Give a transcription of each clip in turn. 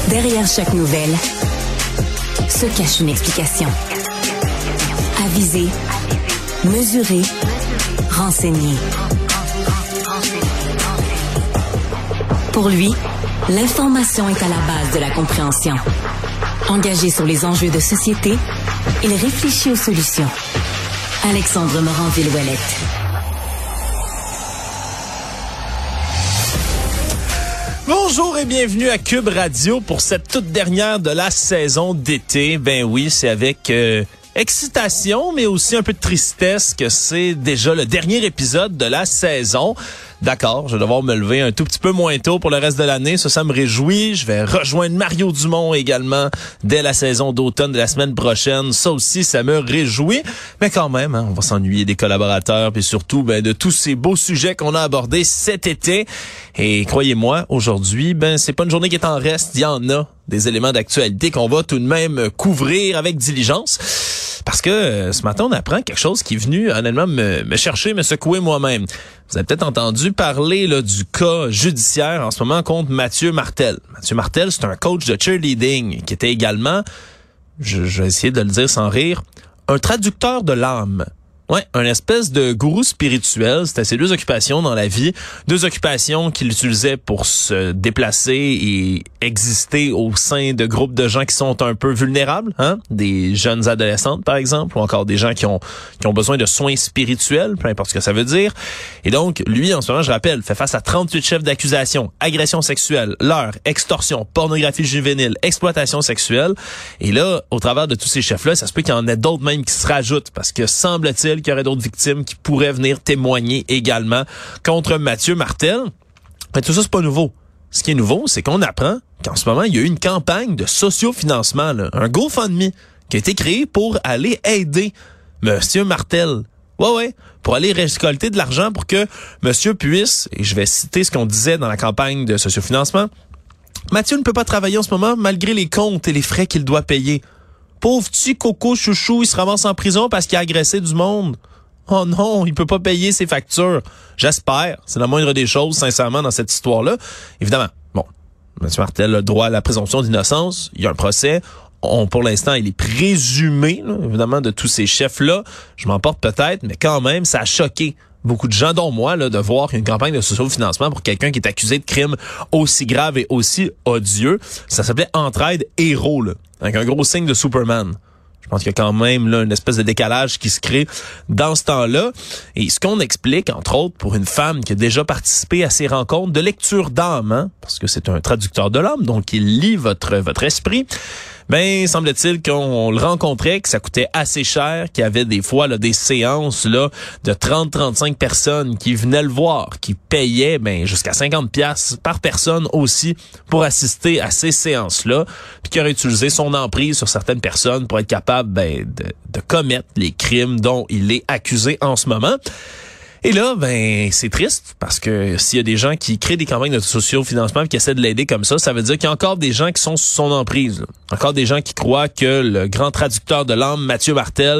Derrière chaque nouvelle se cache une explication. Aviser, mesurer, renseigner. Pour lui, l'information est à la base de la compréhension. Engagé sur les enjeux de société, il réfléchit aux solutions. Alexandre Morin-Villouellette. Bonjour et bienvenue à Cube Radio pour cette toute dernière de la saison d'été. Ben oui, c'est avec excitation, mais aussi un peu de tristesse que c'est déjà le dernier épisode de la saison. D'accord, je vais devoir me lever un tout petit peu moins tôt pour le reste de l'année. Ça me réjouit. Je vais rejoindre Mario Dumont également dès la saison d'automne de la semaine prochaine. Ça aussi, ça me réjouit. Mais quand même, on va s'ennuyer des collaborateurs puis surtout de tous ces beaux sujets qu'on a abordés cet été. Et croyez-moi, aujourd'hui, c'est pas une journée qui est en reste. Il y en a des éléments d'actualité qu'on va tout de même couvrir avec diligence. Parce que ce matin, on apprend quelque chose qui est venu honnêtement me chercher, me secouer moi-même. Vous avez peut-être entendu parler du cas judiciaire en ce moment contre Mathieu Martel. Mathieu Martel, c'est un coach de cheerleading qui était également, je vais essayer de le dire sans rire, un traducteur de l'âme. Ouais, un espèce de gourou spirituel. C'était ses deux occupations dans la vie. Deux occupations qu'il utilisait pour se déplacer et exister au sein de groupes de gens qui sont un peu vulnérables, des jeunes adolescentes, par exemple, ou encore des gens qui ont besoin de soins spirituels, peu importe ce que ça veut dire. Et donc, lui, en ce moment, je rappelle, fait face à 38 chefs d'accusation, agression sexuelle, leurre, extorsion, pornographie juvénile, exploitation sexuelle. Et là, au travers de tous ces chefs-là, ça se peut qu'il y en ait d'autres même qui se rajoutent, parce que semble-t-il qu'il y aurait d'autres victimes qui pourraient venir témoigner également contre Mathieu Martel. Mais tout ça, c'est pas nouveau. Ce qui est nouveau, c'est qu'on apprend qu'en ce moment, il y a eu une campagne de sociofinancement, un GoFundMe, qui a été créé pour aller aider Monsieur Martel. Ouais, pour aller récolter de l'argent pour que Monsieur puisse, et je vais citer ce qu'on disait dans la campagne de sociofinancement, Mathieu ne peut pas travailler en ce moment malgré les comptes et les frais qu'il doit payer. Pauvre petit coco chouchou, il se ramasse en prison parce qu'il a agressé du monde. Oh non, il peut pas payer ses factures. J'espère. C'est la moindre des choses, sincèrement, dans cette histoire-là. Évidemment, M. Martel a le droit à la présomption d'innocence. Il y a un procès. Pour l'instant, il est présumé, évidemment, de tous ces chefs-là. Je m'emporte peut-être, mais quand même, ça a choqué beaucoup de gens, dont moi, de voir une campagne de sociofinancement pour quelqu'un qui est accusé de crimes aussi graves et aussi odieux. Ça s'appelait Entraide Héros, avec un gros signe de Superman. Je pense qu'il y a quand même une espèce de décalage qui se crée dans ce temps-là. Et ce qu'on explique, entre autres, pour une femme qui a déjà participé à ces rencontres de lecture d'âme, parce que c'est un traducteur de l'âme, donc il lit votre esprit, semble-t-il qu'on le rencontrait, que ça coûtait assez cher, qu'il y avait des fois des séances de 30-35 personnes qui venaient le voir, qui payaient jusqu'à 50$ par personne aussi pour assister à ces séances-là, puis qui aurait utilisé son emprise sur certaines personnes pour être capable de commettre les crimes dont il est accusé en ce moment. Et là, c'est triste parce que s'il y a des gens qui créent des campagnes de sociofinancement et qui essaient de l'aider comme ça veut dire qu'il y a encore des gens qui sont sous son emprise. Encore des gens qui croient que le grand traducteur de l'âme, Mathieu Martel,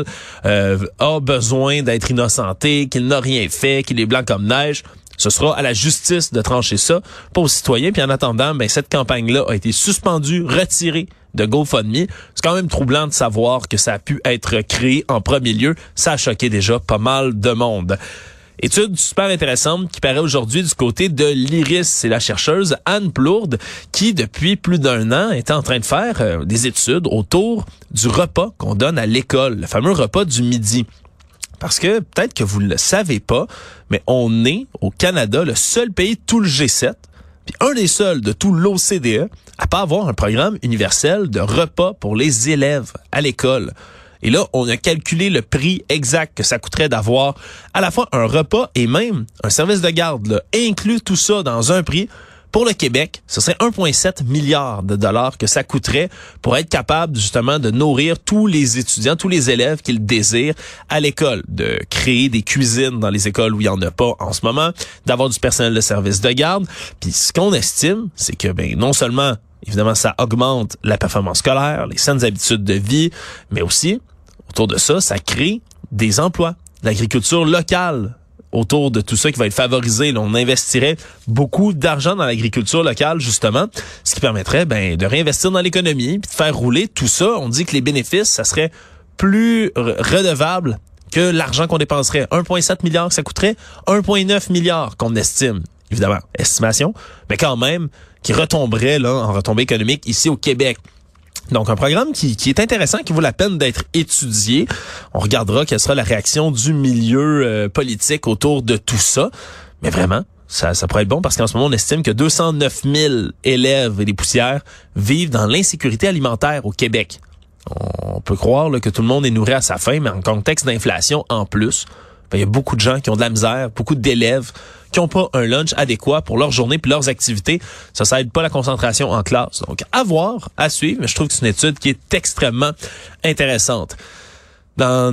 a besoin d'être innocenté, qu'il n'a rien fait, qu'il est blanc comme neige. Ce sera à la justice de trancher ça, pas aux citoyens. Puis en attendant, cette campagne-là a été suspendue, retirée de GoFundMe. C'est quand même troublant de savoir que ça a pu être créé en premier lieu. Ça a choqué déjà pas mal de monde. Étude super intéressante qui paraît aujourd'hui du côté de l'IRIS. C'est la chercheuse Anne Plourde qui, depuis plus d'1 an, était en train de faire des études autour du repas qu'on donne à l'école, le fameux repas du midi. Parce que peut-être que vous ne le savez pas, mais on est au Canada le seul pays de tout le G7, puis un des seuls de tout l'OCDE à pas avoir un programme universel de repas pour les élèves à l'école. Et là, on a calculé le prix exact que ça coûterait d'avoir à la fois un repas et même un service de garde, inclus tout ça dans un prix. Pour le Québec, ce serait 1,7 milliard de dollars que ça coûterait pour être capable justement de nourrir tous les étudiants, tous les élèves qu'ils désirent à l'école, de créer des cuisines dans les écoles où il n'y en a pas en ce moment, d'avoir du personnel de service de garde. Puis ce qu'on estime, c'est que non seulement évidemment, ça augmente la performance scolaire, les saines habitudes de vie, mais aussi, autour de ça, ça crée des emplois, l'agriculture locale, autour de tout ça qui va être favorisé. Là, on investirait beaucoup d'argent dans l'agriculture locale, justement, ce qui permettrait de réinvestir dans l'économie puis de faire rouler tout ça. On dit que les bénéfices, ça serait plus redevable que l'argent qu'on dépenserait. 1,7 milliard que ça coûterait, 1,9 milliard qu'on estime. Évidemment, estimation, mais quand même, qui retomberait là en retombée économique ici au Québec. Donc, un programme qui est intéressant, qui vaut la peine d'être étudié. On regardera quelle sera la réaction du milieu politique autour de tout ça. Mais vraiment, ça pourrait être bon parce qu'en ce moment, on estime que 209 000 élèves et des poussières vivent dans l'insécurité alimentaire au Québec. On peut croire là, que tout le monde est nourri à sa faim, mais en contexte d'inflation en plus, il y a beaucoup de gens qui ont de la misère, beaucoup d'élèves qui n'ont pas un lunch adéquat pour leur journée puis leurs activités. Ça aide pas la concentration en classe. Donc, à voir, à suivre, mais je trouve que c'est une étude qui est extrêmement intéressante. Dans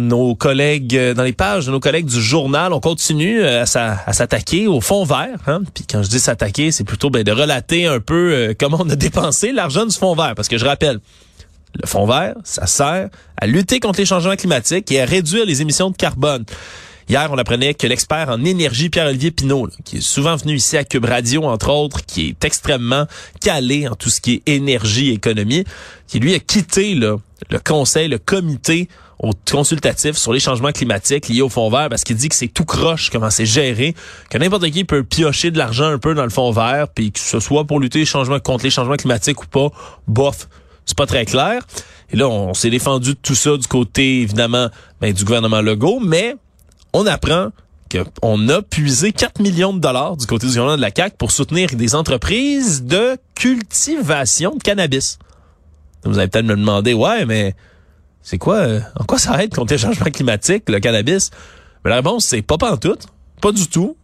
les pages de nos collègues du journal, on continue à s'attaquer au fonds vert. Puis quand je dis s'attaquer, c'est plutôt de relater un peu comment on a dépensé l'argent du fonds vert. Parce que je rappelle, le fonds vert, ça sert à lutter contre les changements climatiques et à réduire les émissions de carbone. Hier, on apprenait que l'expert en énergie, Pierre-Olivier Pinault, qui est souvent venu ici à Cube Radio, entre autres, qui est extrêmement calé en tout ce qui est énergie et économie, qui lui a quitté le conseil, le comité consultatif sur les changements climatiques liés au fonds vert parce qu'il dit que c'est tout croche comment c'est géré, que n'importe qui peut piocher de l'argent un peu dans le fonds vert, puis que ce soit pour lutter contre les changements climatiques ou pas, bof, c'est pas très clair. Et là, on s'est défendu de tout ça du côté, évidemment, du gouvernement Legault, mais on apprend qu'on a puisé 4 millions de dollars du côté du gouvernement de la CAQ pour soutenir des entreprises de cultivation de cannabis. Vous allez peut-être me demander, ouais, mais c'est quoi, en quoi ça aide contre les changements climatiques, le cannabis? Mais la réponse, c'est pas pantoute, pas du tout.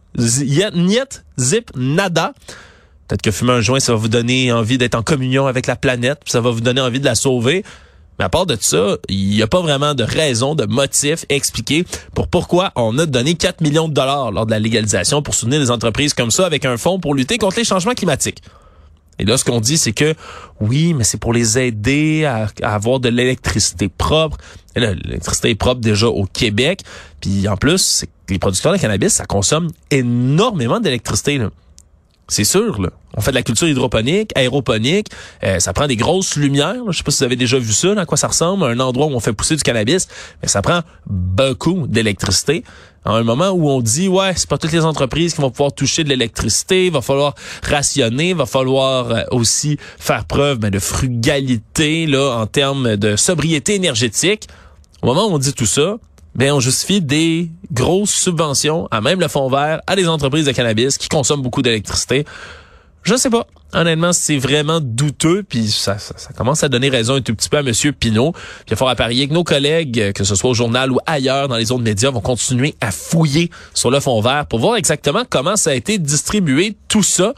Niet, zip, nada. Peut-être que fumer un joint, ça va vous donner envie d'être en communion avec la planète, puis ça va vous donner envie de la sauver. Mais à part de ça, il n'y a pas vraiment de raison, de motif expliqué pour pourquoi on a donné 4 millions de dollars lors de la légalisation pour soutenir des entreprises comme ça avec un fonds pour lutter contre les changements climatiques. Et là, ce qu'on dit, c'est que oui, mais c'est pour les aider à avoir de l'électricité propre. Et là, l'électricité est propre déjà au Québec. Puis en plus, c'est que les producteurs de cannabis, ça consomme énormément d'électricité, là. C'est sûr, là. On fait de la culture hydroponique, aéroponique. Ça prend des grosses lumières. Là. Je sais pas si vous avez déjà vu ça, là, à quoi ça ressemble, un endroit où on fait pousser du cannabis. Mais ça prend beaucoup d'électricité. À un moment où on dit, ouais, c'est pas toutes les entreprises qui vont pouvoir toucher de l'électricité. Il va falloir rationner. Il va falloir aussi faire preuve de frugalité là en termes de sobriété énergétique. Au moment où on dit tout ça, on justifie des grosses subventions à même le fonds vert à des entreprises de cannabis qui consomment beaucoup d'électricité. Je sais pas. Honnêtement, c'est vraiment douteux, puis ça commence à donner raison un tout petit peu à Monsieur Pinault. Puis il faut parier que nos collègues, que ce soit au journal ou ailleurs dans les autres médias, vont continuer à fouiller sur le fonds vert pour voir exactement comment ça a été distribué, tout ça.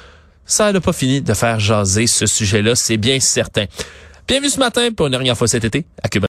Ça n'a pas fini de faire jaser ce sujet-là, c'est bien certain. Bienvenue ce matin pour une dernière fois cet été à Cube.